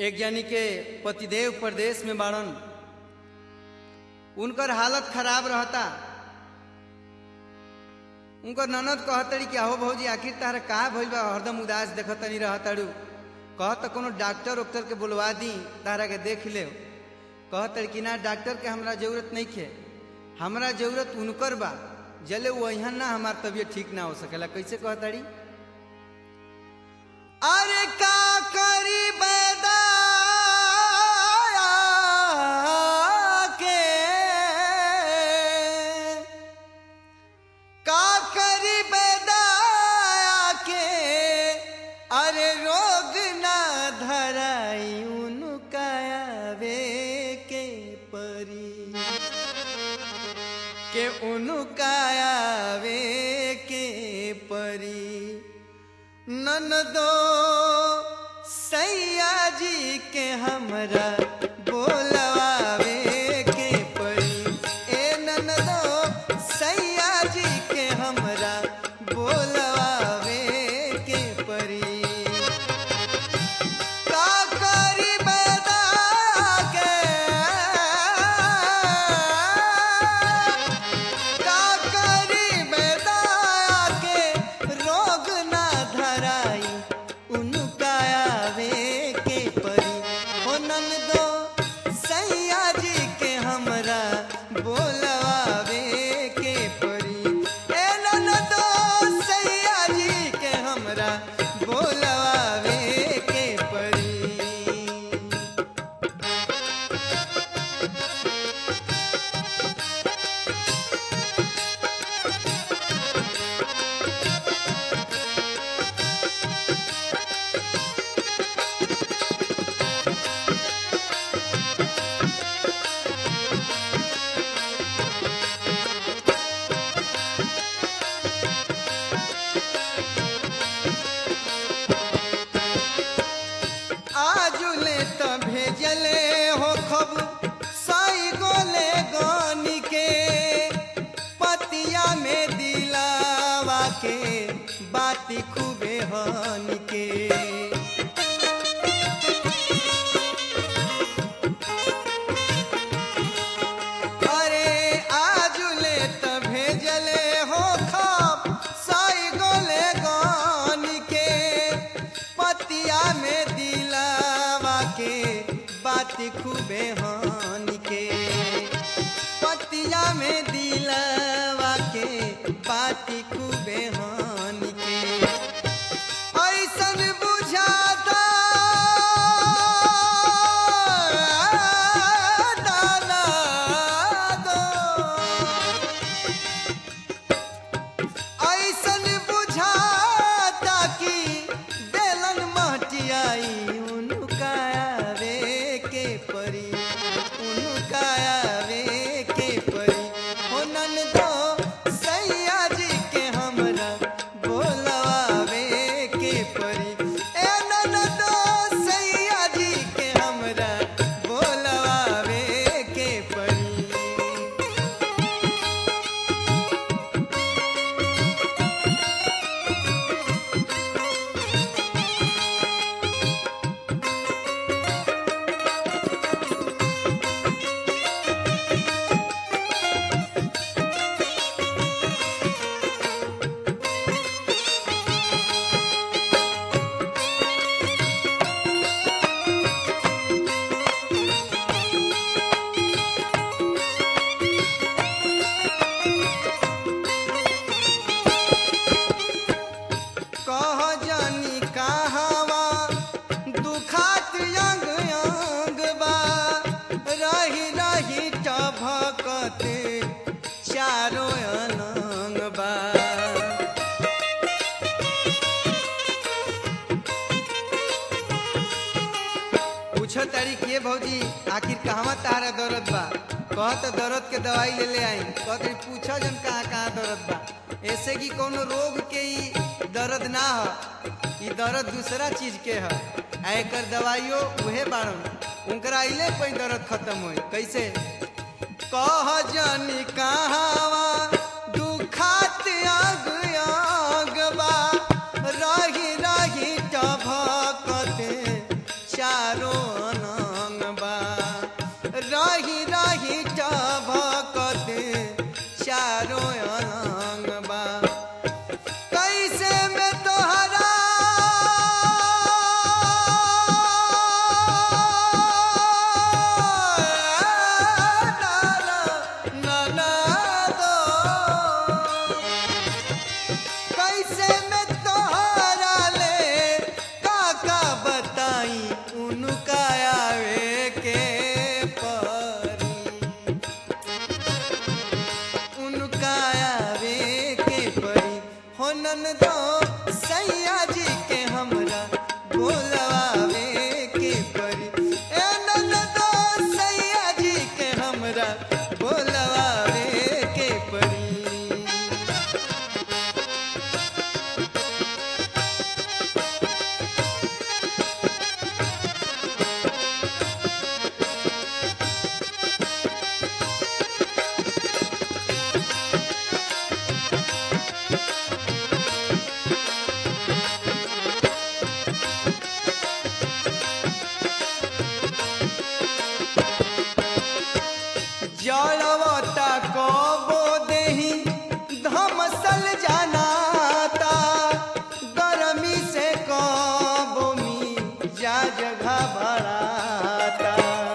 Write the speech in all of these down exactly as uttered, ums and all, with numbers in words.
एक जनी के पतिदेव प्रदेश में बाड़न, उनकर हालत खराब रहता। उनकर ननद कहतड़ी कि हो भौजी आखिर तारा का भइल बा, हरदम उदास देखत नहीं रहताड़ू, कहत कोनो डॉक्टर उक्टर के बुलवा दी तारा के देख ले। कहतड़ी कि ना डॉक्टर के हमरा जरूरत नहीं खे, हमरा जरूरत उनकर बा, जले वही ना हमार तबीयत ठीक ना हो सकेला। कैसे कहतड़ी? अरे का करी बैदा के, का करी बैदा के, अरे रोग ना धराई उनका आवे के परी, के उनका आवे के परी। ननदो सैया जी के हमरा बोलवावे के परी, ए ननदो सैया जी के हमरा बोलवावे के परी। का करी बैदा के, का करी बैदा के, रोग ना धराई उनका आवे के परी। हो ननदो सैया जी के हमरा बोलवावे के परी, ए ननदो सैया जी के हमरा बोलवावे के परी। आजुले त भेजले हो खब साई गोले गानी के, पतिया में दिलावा के बाती खूबे हानि के। अरे आजुले त भेजले हो खब साई गोले गानी के, पतिया में दिलावा के बाती खूबे हानि के, पतिया में दिलावा के बाती खूबे हानि के। ऐसन बुझाता दाना दो, ऐसन बुझाता कि बेलन महटियाई उनका आवे के परी, उनका आवे के परी। हो ननदो सैया जी के हमरा बोलवावे के परी, ए ननदो सैया जी के हमरा बोलवावे के परी। कह जानी कहवा दुखात अंग अंग बा, रही रही टभकत चारो अनंग बा। पूछो तारी के भौजी आखिर कहवा तारा दर्द बा, कहत दर्द के दवाई ले ले आई। कहते पूछो जन कहाँ कहाँ दर्द बा, ऐसे कि कोनो रोग के ही दर्द ना हो, ई दर्द दूसरा चीज के है। एकर दवाइयो उहे बाड़न, उनकरा इले कोई दर्द खत्म होई। कैसे? कह जानी कहवा दुखात अंग अंग बा, रही रही टभकत चारो परी उनका आवे के परी हो ननदो सैया जी के हमरा बोलवावे के परी ए ननदो सैया जी के हमरा बोलवावे के परी। जड़वता कबो देही धमसल जानाता गरमी से कबो मी जा जगह भराता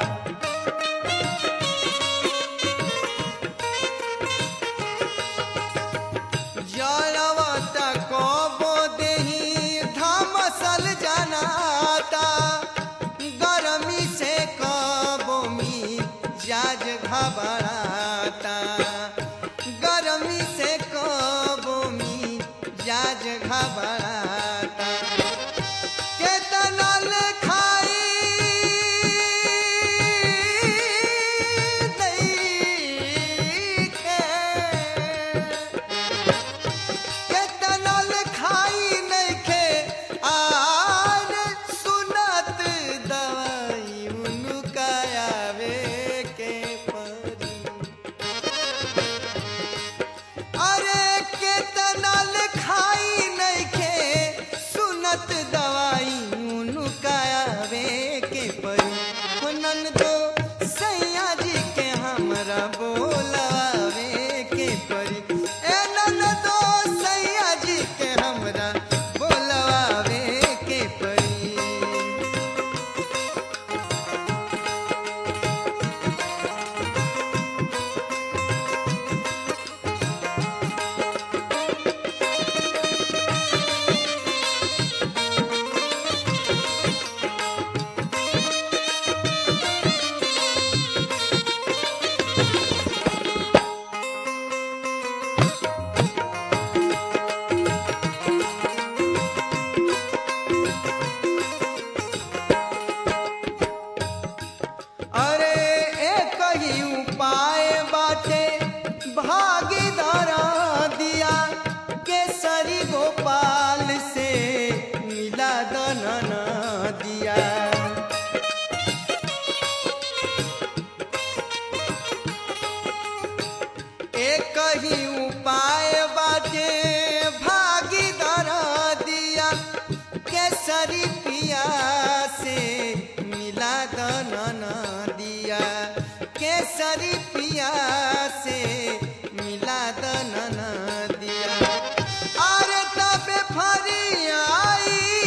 जड़वता कबो देही धमसल जानाता गरमी से कबो मी जाज घबराता गरमी से कबो मी जाज घबराता केतना ले खाई नइखे केतना ले खाई नइखे आर सुनत दवाई उनका आवे के परी अरे केतना ले खाई नइखे सुनत दवाई उनका आवे के परी हो ननदो सैया जी के हमरा बोलवावे के परी ए ननदो सैया जी के हमरा बोलवावे के परी। अरे एक ही उपाय बाटे भागीदार दिया केसरी गोपाल से मिला दनन दिया एक ही उपाय बाटे भागीदार दिया केसरी पिया से मिला दनन दिया केसरी पिया से मिला दनन दिया अरे तबे फरी आई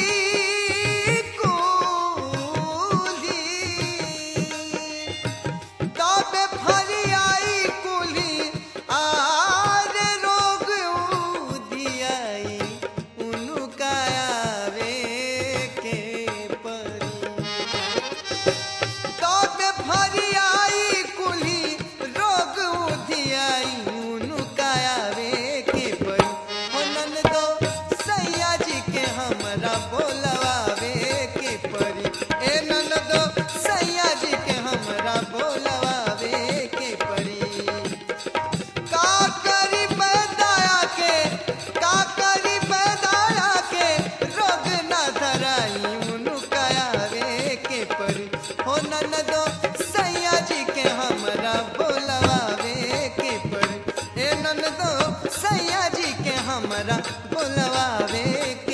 कुली तबे फरी आई कुली आरे रोग उदियाई उनका आवे के परी तबे फरी आई कुली रोग उदियाई उनका आवे के परी हो ननदो सैया जी के हमरा बोलवावे के परी ए ननदो सैया जी के हमरा बोलवावे के परी का करी पैदाया के का करी पैदाया के रोग न धराई उनका आवे के परी हो ननदो सैया जी के हमरा बोलवावे के परी ए ननदो सैया जी के हमरा बोलवावे के